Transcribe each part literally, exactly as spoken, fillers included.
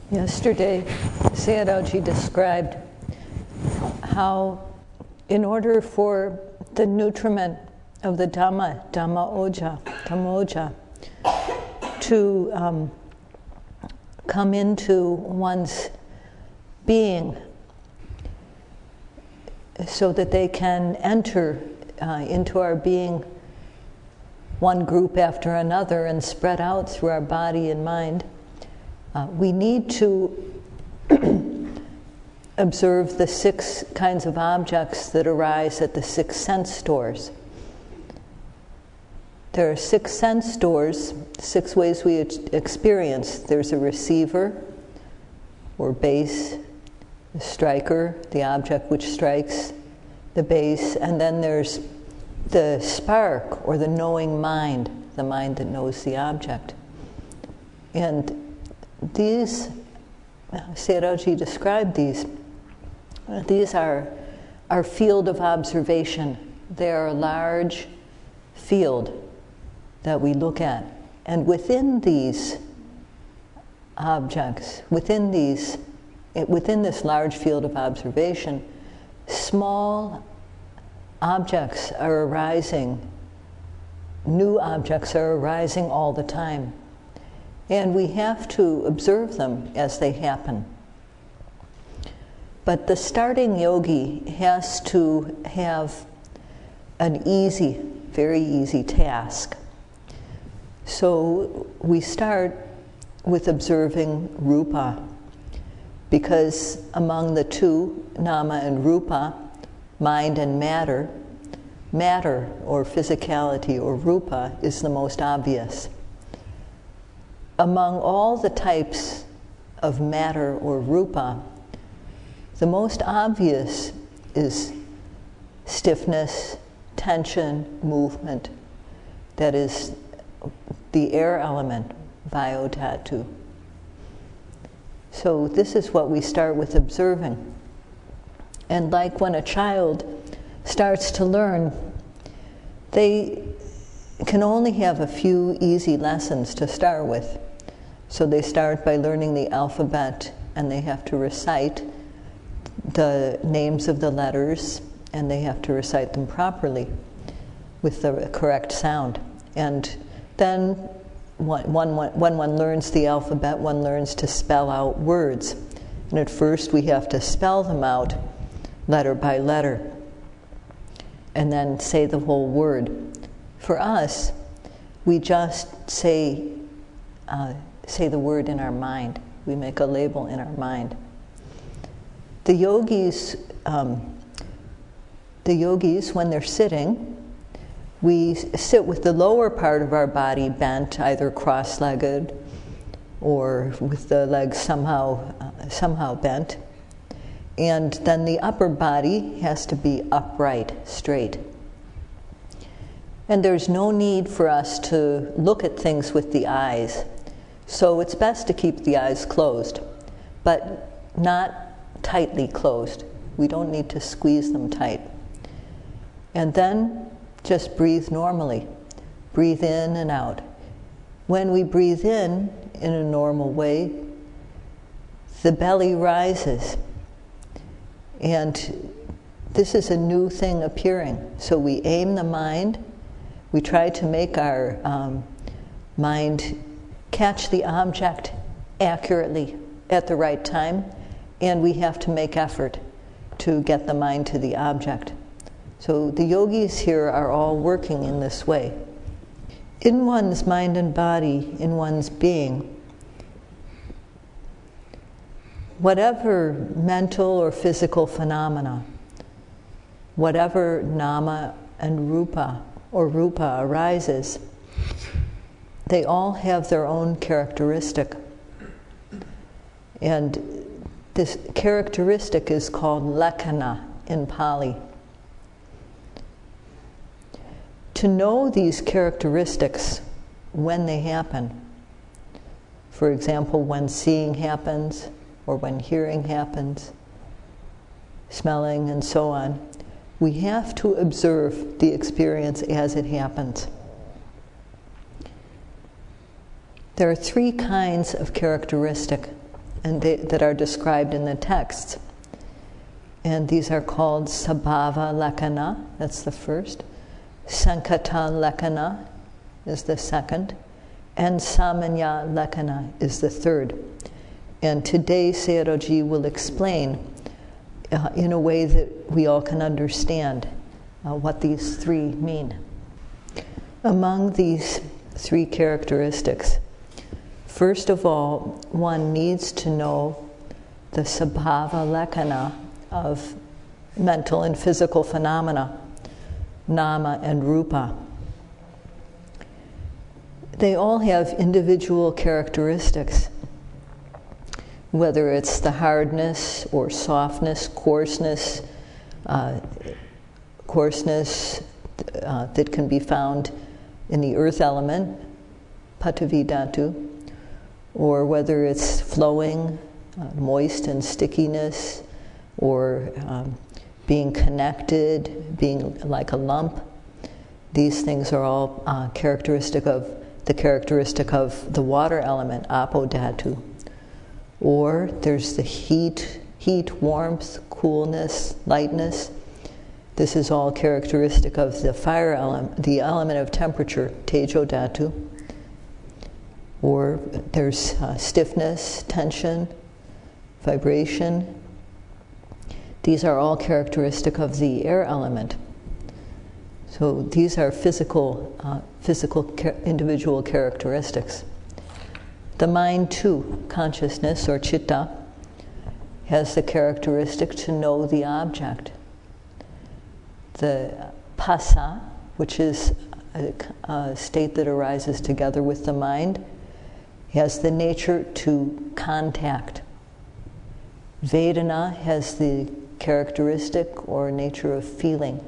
Yesterday, Sayadaw described how, in order for the nutriment of the Dhamma, Dhamma Oja, Dhammoja, to um, come into one's being, so that they can enter uh, into our being one group after another and spread out through our body and mind, uh, we need to observe the six kinds of objects that arise at the six sense doors. There are six sense doors, six ways we experience. There's a receiver, or base, the striker, the object which strikes the base, and then there's the spark, or the knowing mind, the mind that knows the object. And these, Sayadaw described these, these are our field of observation. They are a large field that we look at. And within these objects, within these, within this large field of observation, small objects are arising, new objects are arising all the time. And we have to observe them as they happen. But the starting yogi has to have an easy, very easy task. So we start with observing rupa, because among the two, nama and rupa, mind and matter, matter or physicality or rupa is the most obvious. Among all the types of matter or rupa, the most obvious is stiffness, tension, movement. That is the air element, vayodhatu. So this is what we start with observing. And like when a child starts to learn, they can only have a few easy lessons to start with. So they start by learning the alphabet, and they have to recite the names of the letters, and they have to recite them properly with the correct sound. And then one, one, when one learns the alphabet, one learns to spell out words. And at first we have to spell them out letter by letter, and then say the whole word. For us, we just say uh, say the word in our mind. We make a label in our mind. The yogis, um, the yogis, when they're sitting, we sit with the lower part of our body bent, either cross-legged or with the legs somehow uh, somehow bent. And then the upper body has to be upright, straight. And there's no need for us to look at things with the eyes. So it's best to keep the eyes closed, but not tightly closed. We don't need to squeeze them tight. And then just breathe normally. Breathe in and out. When we breathe in, in a normal way, the belly rises. And this is a new thing appearing. So we aim the mind. We try to make our um, mind catch the object accurately at the right time, and we have to make effort to get the mind to the object. So the yogis here are all working in this way. In one's mind and body, in one's being, whatever mental or physical phenomena, whatever nama and rupa or rupa arises, they all have their own characteristic. And this characteristic is called lakkhana in Pali. To know these characteristics when they happen, for example, when seeing happens, or when hearing happens, smelling and so on, we have to observe the experience as it happens. There are three kinds of characteristic, and they, that are described in the texts. And these are called Sabhava Lakkhana, that's the first. Sankata Lakkhana is the second. And Samanya Lakkhana is the third. And today Sayadaw will explain uh, in a way that we all can understand uh, what these three mean. Among these three characteristics, first of all, one needs to know the Sabhava Lakkhana of mental and physical phenomena, nama and rupa. They all have individual characteristics, whether it's the hardness or softness, coarseness, uh, coarseness uh, that can be found in the earth element, Pathavi Dhatu, or whether it's flowing, uh, moist and stickiness, or um, being connected, being like a lump. These things are all uh, characteristic of the characteristic of the water element, Apo Dhatu. Or there's the heat, heat, warmth, coolness, lightness. This is all characteristic of the fire element, the element of temperature, Tejo Dhatu. Or there's uh, stiffness, tension, vibration. These are all characteristic of the air element. So these are physical, uh, physical ca- individual characteristics. The mind too, consciousness or citta, has the characteristic to know the object. The phassa, which is a, a state that arises together with the mind, has the nature to contact. Vedana has the characteristic or nature of feeling.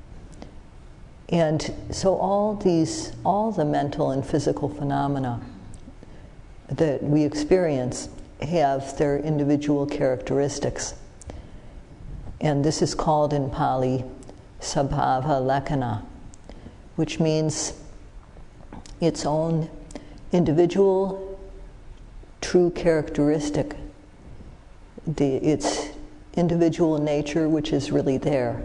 And so all these, all the mental and physical phenomena that we experience have their individual characteristics. And this is called in Pali Sabhava Lakkhana, which means its own individual true characteristic, the, its individual nature which is really there.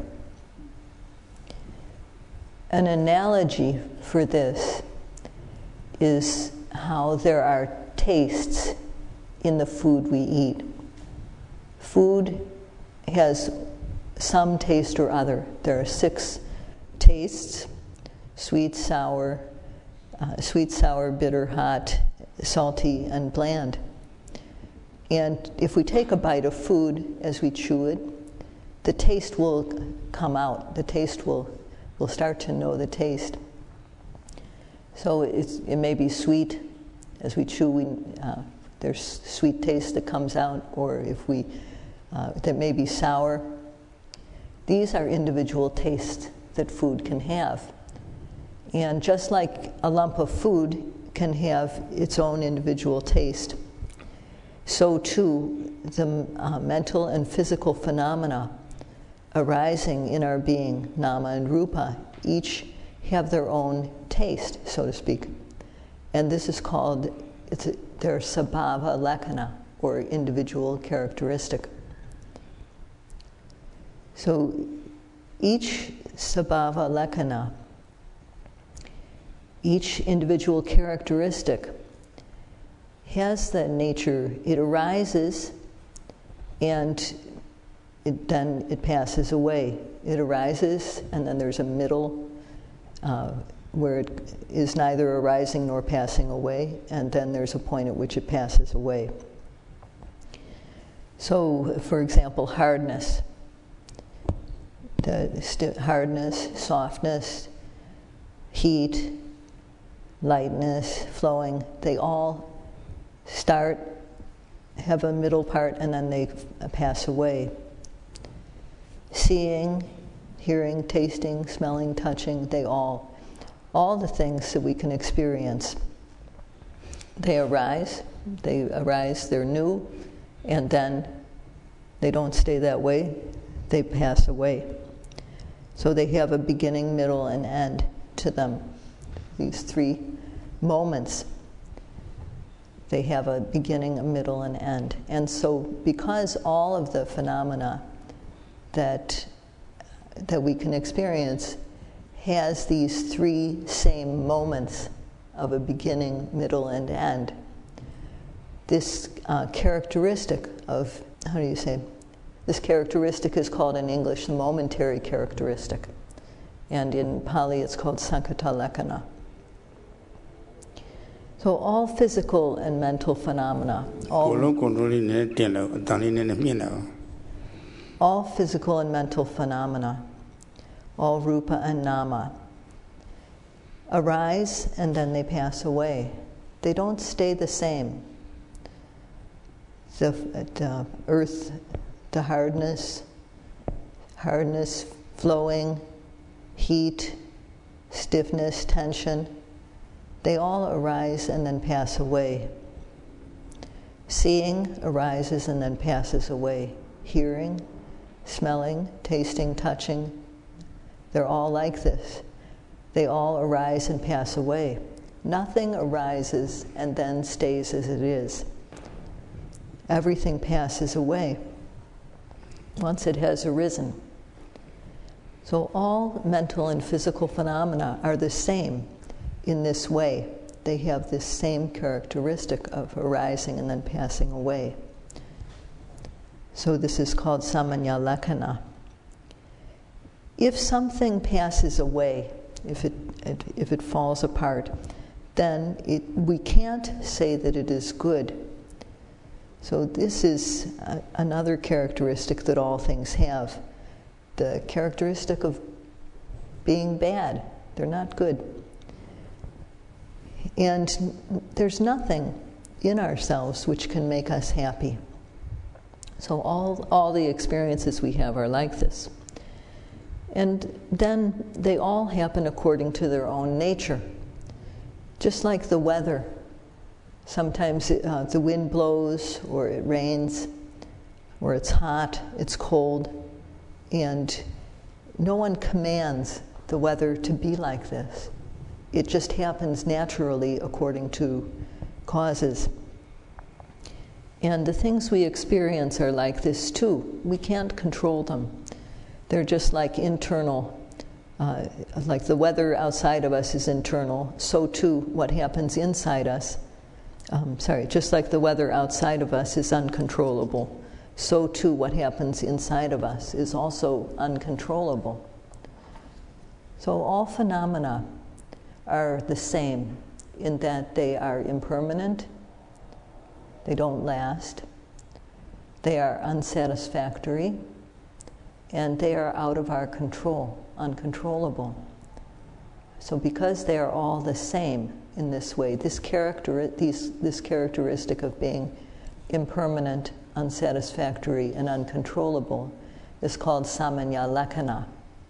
An analogy for this is how there are tastes in the food we eat. Food has some taste or other. There are six tastes: sweet, sour, uh, sweet, sour, bitter, hot, salty, and bland. And if we take a bite of food as we chew it, the taste will come out. The taste will We'll start to know the taste. So it's, it may be sweet. As we chew, we, uh, there's sweet taste that comes out, or if we, uh, that may be sour. These are individual tastes that food can have. And just like a lump of food can have its own individual taste, so too the uh, mental and physical phenomena arising in our being, nama and rupa, each have their own taste, so to speak. And this is called, it's a, their sabhava lakkhana, or individual characteristic. So each sabhava lakkhana, each individual characteristic has the nature, it arises and It, then it passes away. It arises, and then there's a middle uh, where it is neither arising nor passing away, and then there's a point at which it passes away. So, for example, hardness. The st- hardness, softness, heat, lightness, flowing, they all start, have a middle part, and then they f- pass away. Seeing, hearing, tasting, smelling, touching, they all, all the things that we can experience, they arise, they arise, they're new, and then they don't stay that way, they pass away. So they have a beginning, middle, and end to them, these three moments. They have a beginning, a middle, and end. And so because all of the phenomena that, that we can experience has these three same moments of a beginning, middle, and end, this uh, characteristic of, how do you say, this characteristic is called in English the momentary characteristic. And in Pali it's called Sankata Lakkhana. So all physical and mental phenomena, all, all physical and mental phenomena, all rupa and nama, arise and then they pass away. They don't stay the same. The, the earth, the hardness, hardness, flowing, heat, stiffness, tension, they all arise and then pass away. Seeing arises and then passes away. Hearing, smelling, tasting, touching, they're all like this. They all arise and pass away. Nothing arises and then stays as it is. Everything passes away once it has arisen. So all mental and physical phenomena are the same in this way. They have this same characteristic of arising and then passing away. So this is called samanya lakkhana. If something passes away, if it, it if it falls apart, then it, we can't say that it is good. So this is a, another characteristic that all things have. The characteristic of being bad. They're not good. And there's nothing in ourselves which can make us happy. So all, all the experiences we have are like this. And then they all happen according to their own nature. Just like the weather. Sometimes uh, the wind blows, or it rains, or it's hot, it's cold, and no one commands the weather to be like this. It just happens naturally according to causes. And the things we experience are like this too. We can't control them. They're just like internal, uh, like the weather outside of us is internal, so too what happens inside us, um, sorry, just like the weather outside of us is uncontrollable, so too what happens inside of us is also uncontrollable. So all phenomena are the same in that they are impermanent, they don't last, they are unsatisfactory, and they are out of our control, uncontrollable. So because they are all the same in this way, this character, these, this characteristic of being impermanent, unsatisfactory, and uncontrollable is called samanya lakkhana.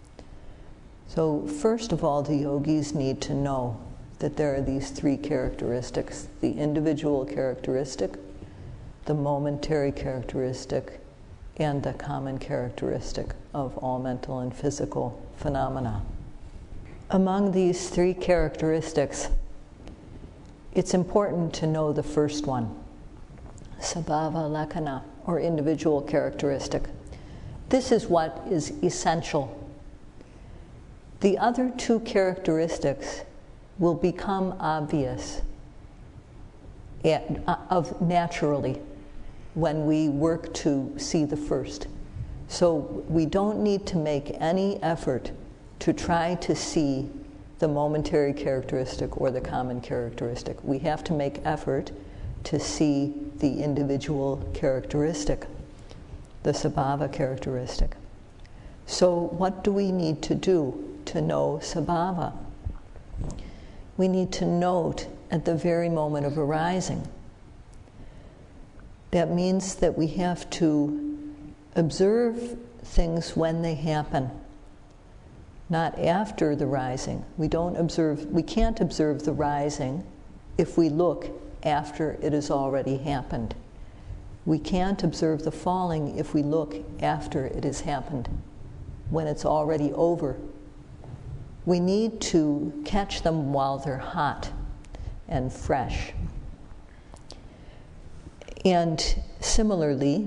So first of all, the yogis need to know that there are these three characteristics: the individual characteristic, the momentary characteristic, and the common characteristic of all mental and physical phenomena. Among these three characteristics, it's important to know the first one, sabhava lakkhana, or individual characteristic. This is what is essential. The other two characteristics will become obvious at, uh, of naturally when we work to see the first. So we don't need to make any effort to try to see the momentary characteristic or the common characteristic. We have to make effort to see the individual characteristic, the sabhava characteristic. So what do we need to do to know sabhava? We need to note at the very moment of arising. That means that we have to observe things when they happen, not after the rising. We don't observe, we can't observe the rising if we look after it has already happened. We can't observe the falling if we look after it has happened, when it's already over. We need to catch them while they're hot and fresh. And similarly,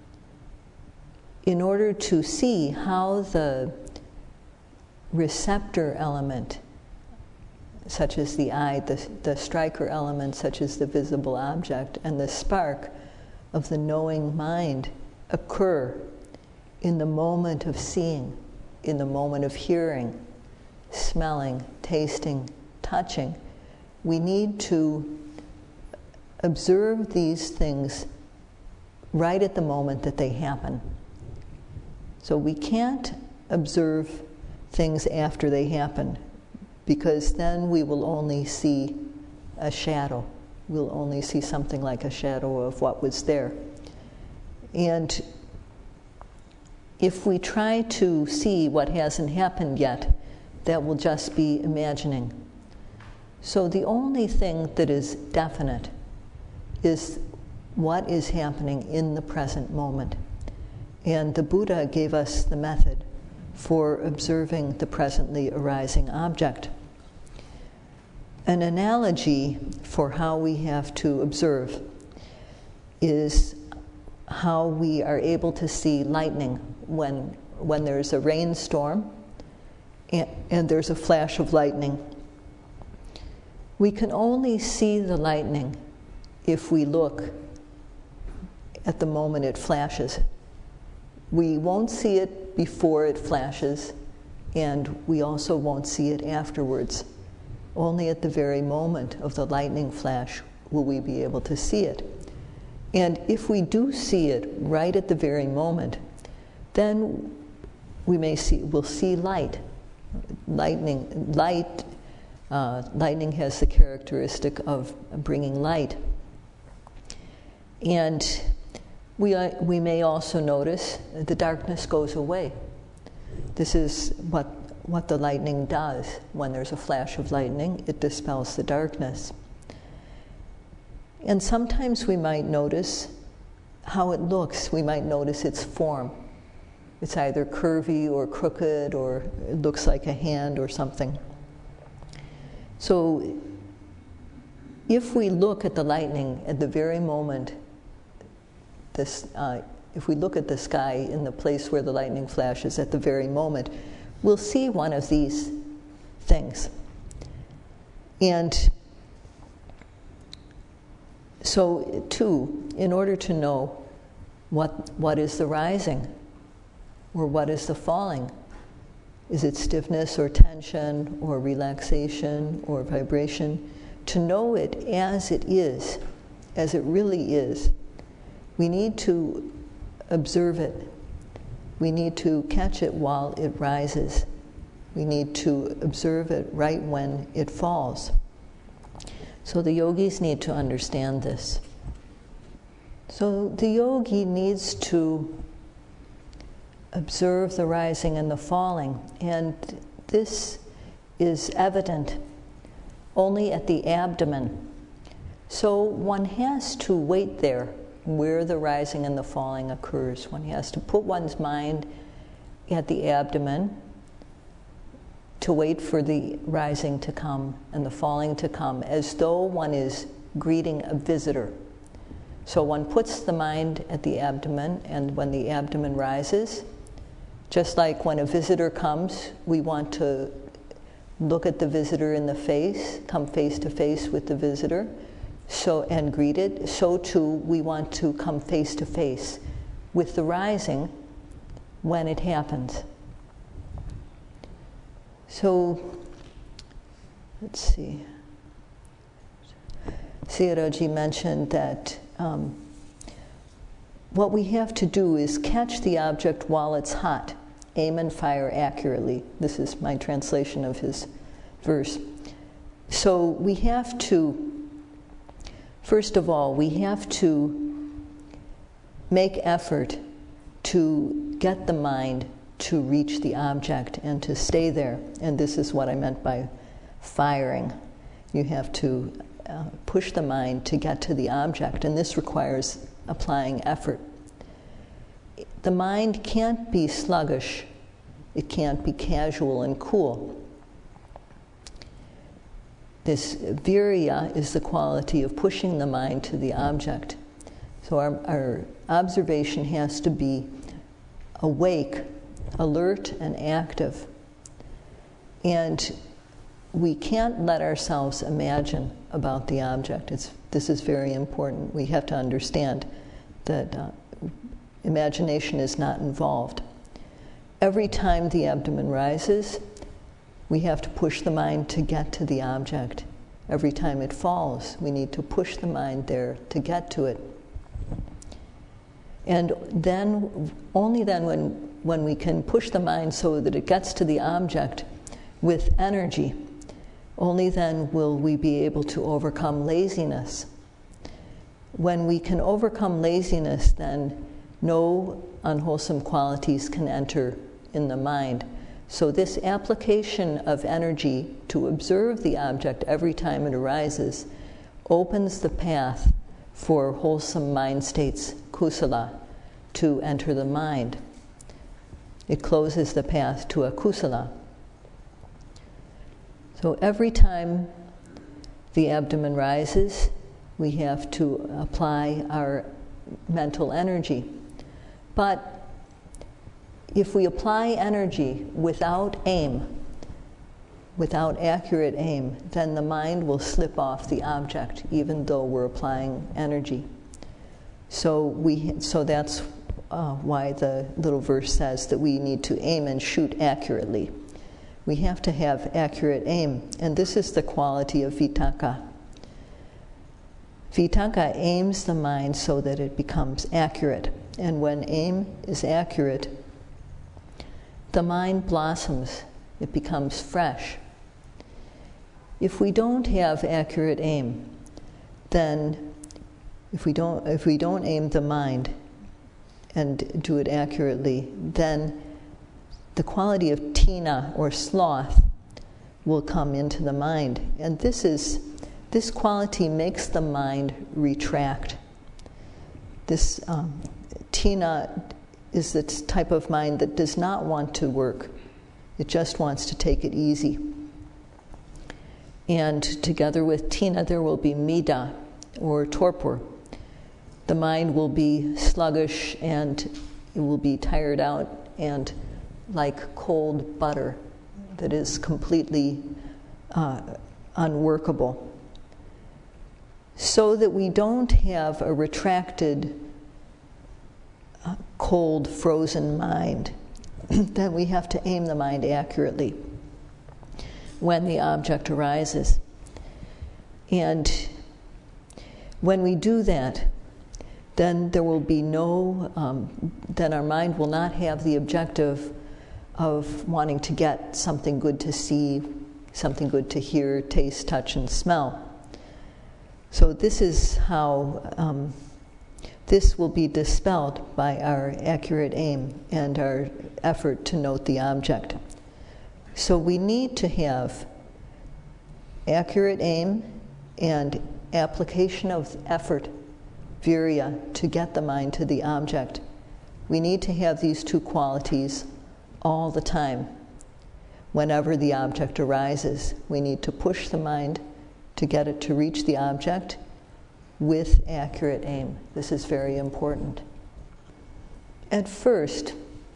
in order to see how the receptor element, such as the eye, the, the striker element, such as the visible object, and the spark of the knowing mind occur in the moment of seeing, in the moment of hearing, smelling, tasting, touching, we need to observe these things right at the moment that they happen. So we can't observe things after they happen, because then we will only see a shadow. We'll only see something like a shadow of what was there. And if we try to see what hasn't happened yet, that will just be imagining. So the only thing that is definite is what is happening in the present moment. And the Buddha gave us the method for observing the presently arising object. An analogy for how we have to observe is how we are able to see lightning when, when there's a rainstorm and, and there's a flash of lightning. We can only see the lightning if we look at the moment it flashes. We won't see it before it flashes, and we also won't see it afterwards. Only at the very moment of the lightning flash will we be able to see it. And if we do see it right at the very moment, then we may see, we'll see light. Lightning, light, uh, lightning has the characteristic of bringing light. And we, uh, we may also notice the darkness goes away. This is what, what the lightning does. When there's a flash of lightning, it dispels the darkness. And sometimes we might notice how it looks. We might notice its form. It's either curvy or crooked, or it looks like a hand or something. So if we look at the lightning at the very moment, this, uh, if we look at the sky in the place where the lightning flashes at the very moment, we'll see one of these things. And so, too, in order to know what what is the rising, or what is the falling, is it stiffness or tension or relaxation or vibration, to know it as it is, as it really is, we need to observe it. We need to catch it while it rises. We need to observe it right when it falls. So the yogis need to understand this. So the yogi needs to observe the rising and the falling, and this is evident only at the abdomen. So one has to wait there where the rising and the falling occurs. One has to put one's mind at the abdomen to wait for the rising to come and the falling to come, as though one is greeting a visitor. So one puts the mind at the abdomen, and when the abdomen rises, just like when a visitor comes, we want to look at the visitor in the face, come face to face with the visitor, so and greet it. So too, we want to come face to face with the rising when it happens. So, let's see. Sayadaw mentioned that um, what we have to do is catch the object while it's hot, aim and fire accurately. This is my translation of his verse. So we have to, first of all, we have to make effort to get the mind to reach the object and to stay there. And this is what I meant by firing. You have to uh, push the mind to get to the object, and this requires applying effort. The mind can't be sluggish. It can't be casual and cool. This virya is the quality of pushing the mind to the object. So our, our observation has to be awake, alert, and active. And we can't let ourselves imagine about the object. It's, this is very important. We have to understand that uh, imagination is not involved. Every time the abdomen rises, we have to push the mind to get to the object. Every time it falls, we need to push the mind there to get to it. And then, only then when, when we can push the mind so that it gets to the object with energy, only then will we be able to overcome laziness. When we can overcome laziness, then no unwholesome qualities can enter in the mind. So this application of energy to observe the object every time it arises opens the path for wholesome mind states, kusala, to enter the mind. It closes the path to akusala. So every time the abdomen rises, we have to apply our mental energy. But if we apply energy without aim, without accurate aim, then the mind will slip off the object, even though we're applying energy. So we, so that's uh, why the little verse says that we need to aim and shoot accurately. We have to have accurate aim, and this is the quality of vitakka. Vitakka aims the mind so that it becomes accurate, and when aim is accurate, the mind blossoms, it becomes fresh. If we don't have accurate aim, then if we don't, if we don't aim the mind and do it accurately, then the quality of tina, or sloth, will come into the mind. And this is, this quality makes the mind retract. This um, tina is the type of mind that does not want to work. It just wants to take it easy. And together with tina, there will be mida, or torpor. The mind will be sluggish and it will be tired out and like cold butter that is completely uh, unworkable. So that we don't have a retracted, uh, cold, frozen mind, then we have to aim the mind accurately when the object arises. And when we do that, then there will be no, um, then our mind will not have the objective of wanting to get something good to see, something good to hear, taste, touch, and smell. So this is how um, this will be dispelled by our accurate aim and our effort to note the object. So we need to have accurate aim and application of effort, virya, to get the mind to the object. We need to have these two qualities all the time. Whenever the object arises, we need to push the mind to get it to reach the object with accurate aim. This is very important. At first,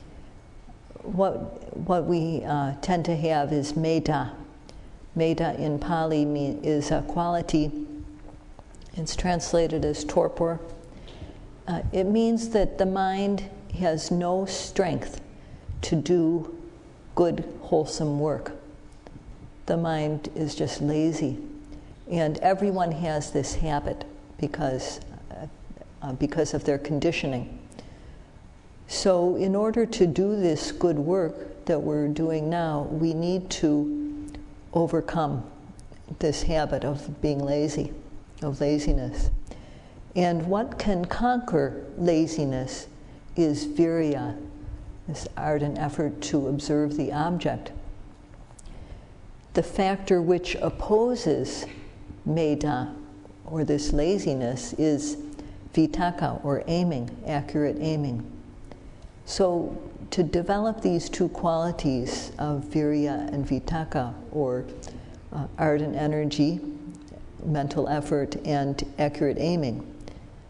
what, what we uh, tend to have is metta. Metta in Pali mean, is a quality. It's translated as torpor. Uh, it means that the mind has no strength to do good, wholesome work. The mind is just lazy. And everyone has this habit because, uh, uh, because of their conditioning. So in order to do this good work that we're doing now, we need to overcome this habit of being lazy, of laziness. And what can conquer laziness is virya, this ardent effort to observe the object. The factor which opposes metta, or this laziness, is vitakka, or aiming, accurate aiming. So to develop these two qualities of virya and vitakka, or uh, ardent energy, mental effort, and accurate aiming,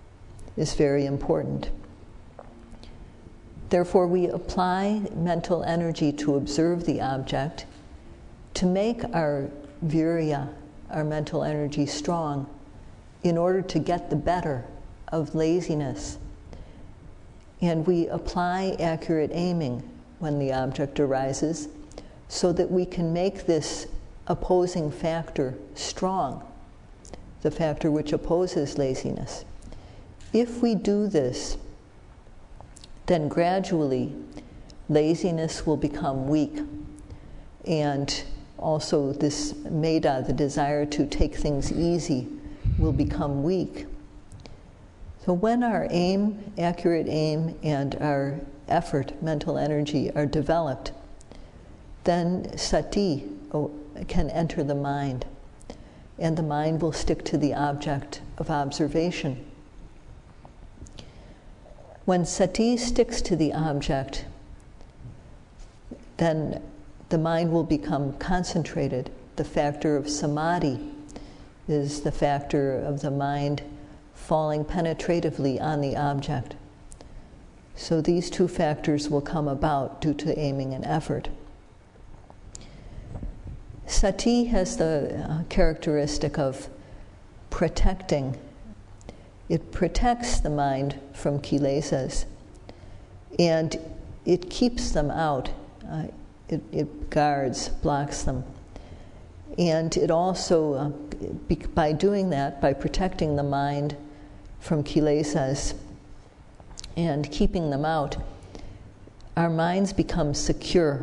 is very important. Therefore, we apply mental energy to observe the object to make our virya, our mental energy, strong in order to get the better of laziness. And we apply accurate aiming when the object arises so that we can make this opposing factor strong, the factor which opposes laziness. If we do this, then gradually laziness will become weak, and also this meda, the desire to take things easy, will become weak. So when our aim, accurate aim, and our effort, mental energy, are developed, then sati can enter the mind, and the mind will stick to the object of observation. When sati sticks to the object, then the mind will become concentrated. The factor of samadhi is the factor of the mind falling penetratively on the object. So these two factors will come about due to aiming and effort. Sati has the uh, characteristic of protecting. It protects the mind from kilesas, and it keeps them out. Uh, it, it guards, blocks them. And it also, uh, be, by doing that, by protecting the mind from kilesas and keeping them out, our minds become secure.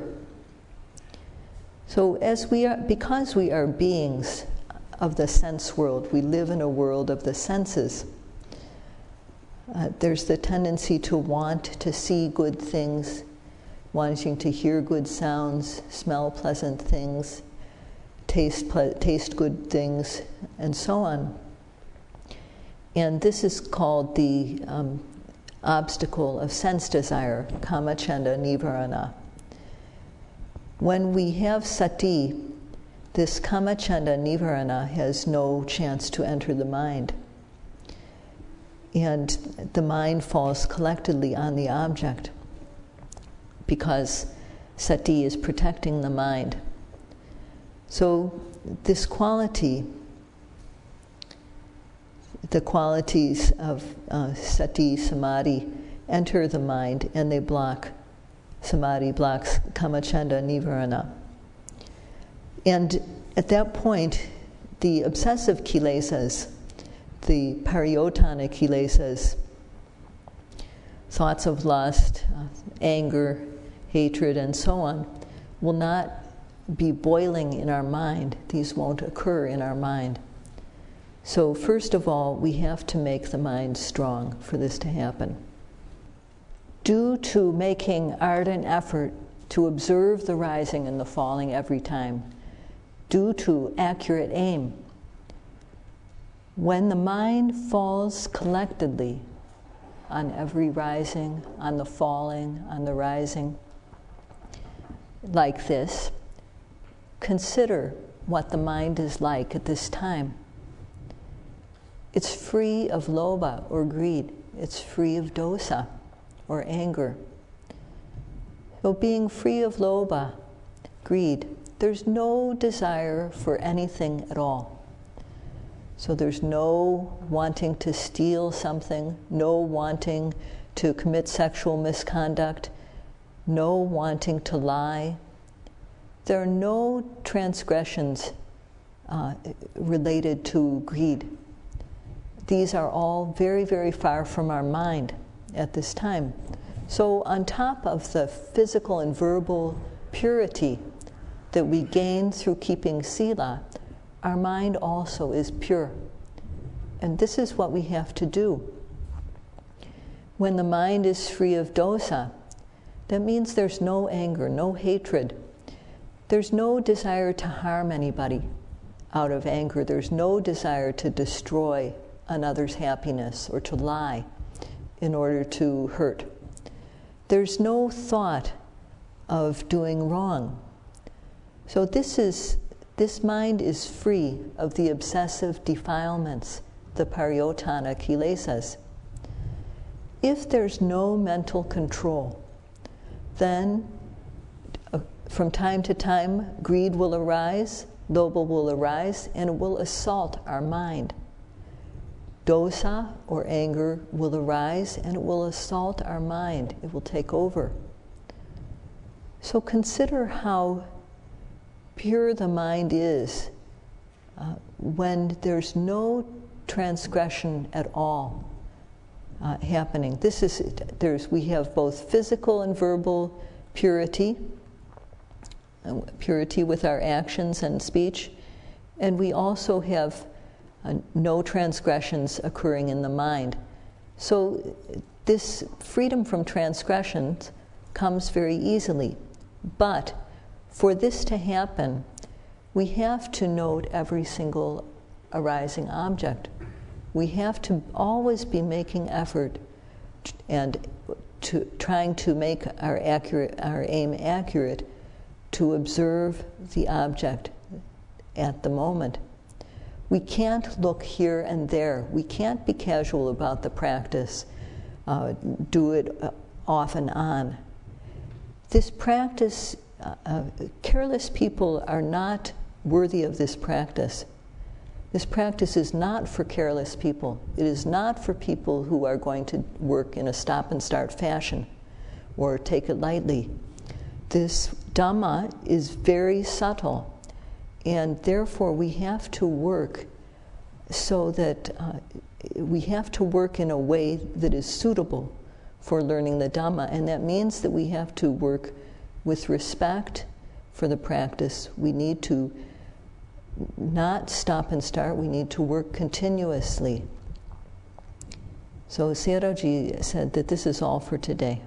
So as we are, because we are beings of the sense world, we live in a world of the senses, uh, there's the tendency to want to see good things, wanting to hear good sounds, smell pleasant things, taste ple- taste good things, and so on. And this is called the um, obstacle of sense desire, kamacchanda nivarana. When we have sati, this kamacchanda nivarana has no chance to enter the mind. And the mind falls collectedly on the object because sati is protecting the mind. So this quality, the qualities of uh, sati, samadhi, enter the mind and they block, samadhi blocks kamacchanda nivarana. And at that point, the obsessive kilesas, the pariyotana kilesas, thoughts of lust, uh, anger, hatred, and so on, will not be boiling in our mind. These won't occur in our mind. So first of all, we have to make the mind strong for this to happen. Due to making ardent effort to observe the rising and the falling every time, due to accurate aim, when the mind falls collectedly on every rising, on the falling, on the rising, like this, consider what the mind is like at this time. It's free of lobha or greed. It's free of dosa or anger. So being free of lobha, greed, there's no desire for anything at all. So there's no wanting to steal something, no wanting to commit sexual misconduct, no wanting to lie. There are no transgressions uh, related to greed. These are all very, very far from our mind at this time. So on top of the physical and verbal purity that we gain through keeping sila, our mind also is pure. And this is what we have to do. When the mind is free of dosa, that means there's no anger, no hatred. There's no desire to harm anybody out of anger. There's no desire to destroy another's happiness or to lie in order to hurt. There's no thought of doing wrong. So this is this mind is free of the obsessive defilements, the pariyotana kilesas. If there's no mental control, then uh, from time to time, greed will arise, lobha will arise, and it will assault our mind. Dosa, or anger, will arise, and it will assault our mind. It will take over. So consider how pure the mind is uh, when there's no transgression at all uh, happening. This is there's we have both physical and verbal purity, uh, purity with our actions and speech, and we also have uh, no transgressions occurring in the mind. So this freedom from transgressions comes very easily. But for this to happen, we have to note every single arising object. We have to always be making effort and to trying to make our accurate, our aim accurate, to observe the object at the moment. We can't look here and there. We can't be casual about the practice, uh, do it uh, off and on. This practice, uh, uh, careless people are not worthy of this practice. This practice is not for careless people. It is not for people who are going to work in a stop and start fashion or take it lightly. This Dhamma is very subtle, and therefore we have to work so that uh, we have to work in a way that is suitable for learning the Dhamma, and that means that we have to work with respect for the practice. We need to not stop and start, we need to work continuously. So Sayadaw Ji said that this is all for today.